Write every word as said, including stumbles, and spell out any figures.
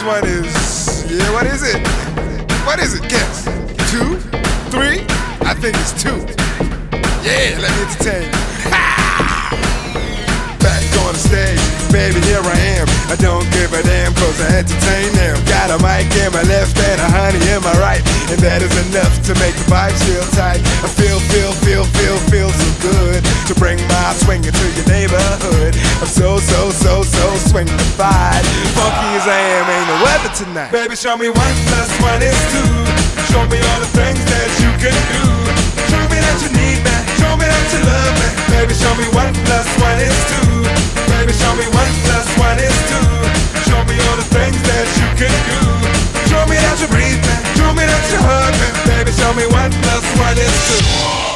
one is, yeah, what is it? What is it? Guess. Two? Three? I think it's two. Yeah, let me entertain you. Back on the stage, baby, here I am. I don't give a damn, cause I entertain them. Got a mic in my left and a honey in my right, and that is enough to make the vibes feel tight. I feel, feel, feel, feel, feel so good to bring my swing into your neighborhood. I'm so, so, so, so swingified. Funky as I am, ain't no weather tonight. Baby, show me one plus one is two. Show me all the things that you can do. Show me that you need me. Show me that you love me. Baby, show me one plus one is two. Baby, show me one plus one is two. Show me all the things that you can do. Show me that you breathe me. Show me that you hug me. Baby, show me one plus one is two.